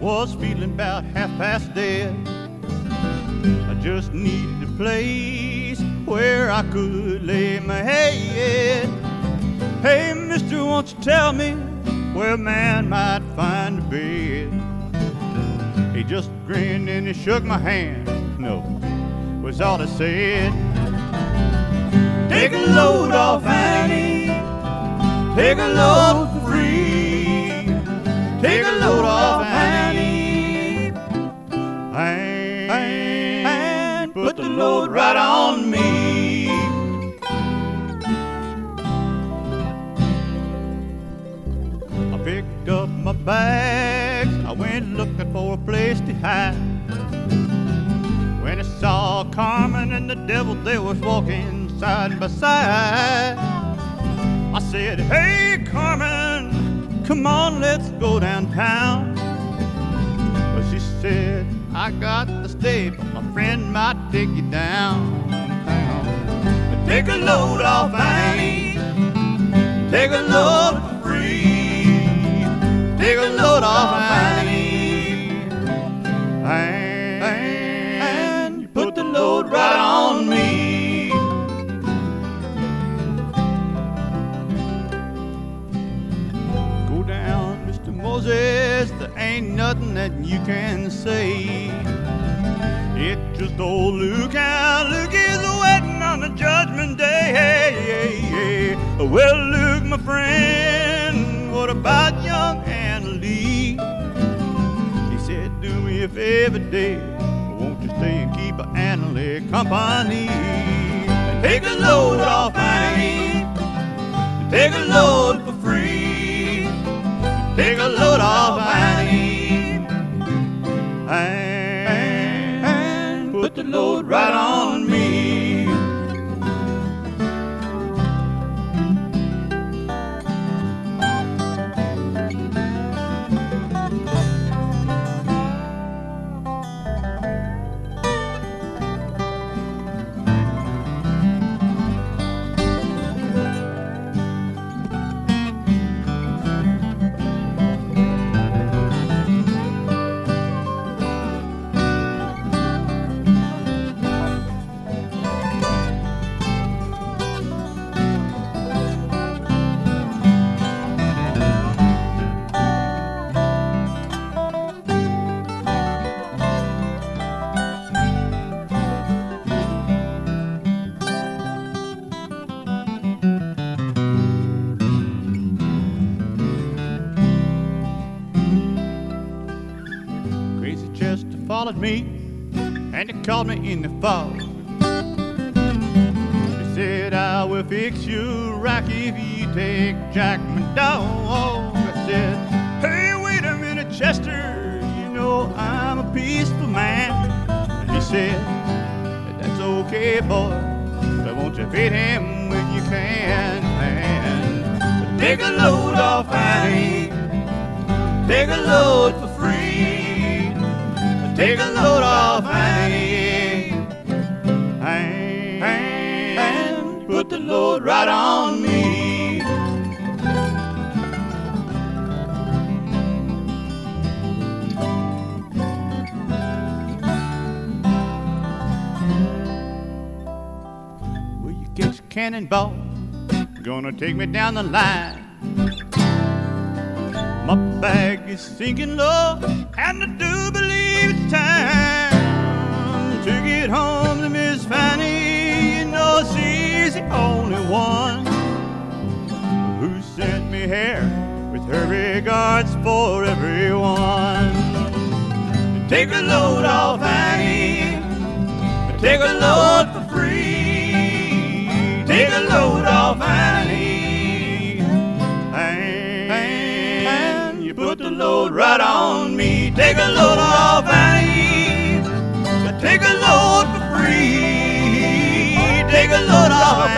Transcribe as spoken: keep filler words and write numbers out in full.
Was feeling about half past dead. I just needed a place where I could lay my head. Hey, mister, won't you tell me where a man might find a bed? He just grinned and he shook my hand. No, was all I said. Take a load off Annie, take a load for free. Take a load off Annie, and put the load right on me. I picked up my bags, I went looking for a place to hide. When I saw Carmen and the devil, they was walking side by side. I said, hey Carmen, come on, let's go downtown. But she said, I got to stay, but my friend might take you down. But take a load off Annie, take a load for free. Take a load off Annie, and, and you put the load right on me. Moses, there ain't nothing that you can say. It's just old Luke, and Luke is waiting on the judgment day. Hey, hey, hey. Well, Luke, my friend, what about young Anna Lee? He said, do me a favor, Dave, won't you stay and keep Anna Lee company? And take a load off Annie, take a load for free. Take a load off Annie, and, and put the load right on me. Followed me and he called me in the fog. He said, I will fix you right if you take Jack my dog. I said, hey, wait a minute, Chester, you know I'm a peaceful man. And he said, that's okay, boy, but won't you feed him when you can, man? But take a load off Annie, take a load for free. Take a load off Annie, and, and put the load right on me. Will you get your cannonball? Gonna take me down the line. My bag is sinking low, and I do believe it's time to get home to Miss Fanny. You know she's the only one who sent me here with her regards for everyone. Take a load off Annie, take a load for free. Take a load off Annie, and you put the load right on me. Take a load off Annie, take a load for free. Take a load off